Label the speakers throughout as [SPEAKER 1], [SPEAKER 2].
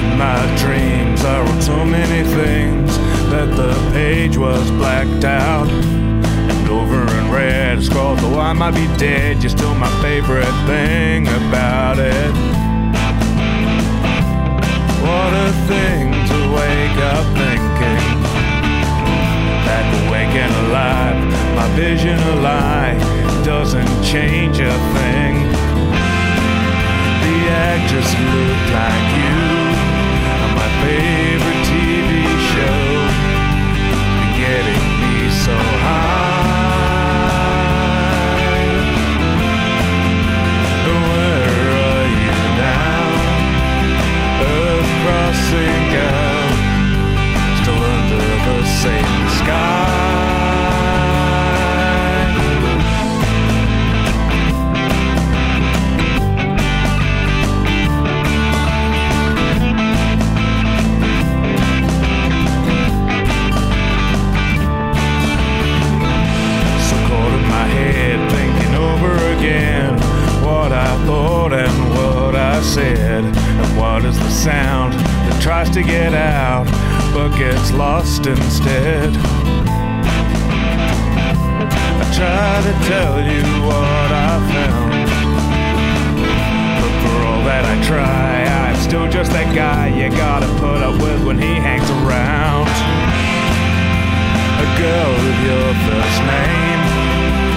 [SPEAKER 1] my dreams. I wrote so many things that the page was blacked out. And over in red, I scrawled, though I might be dead, you're still my favorite thing about it. What a thing to wake up thinking that awake and alive, my vision a lie, doesn't change a thing. The actress looked like you on my favorite TV show, getting me so high. Where are you now? Earth crossing out, still under the same sky. What I thought and what I said, and what is the sound that tries to get out but gets lost instead. I try to tell you what I found, but for all that I try, I'm still just that guy you gotta put up with when he hangs around. A girl with your first name,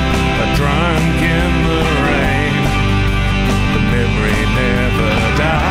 [SPEAKER 1] drunk in the rain, the memory never dies.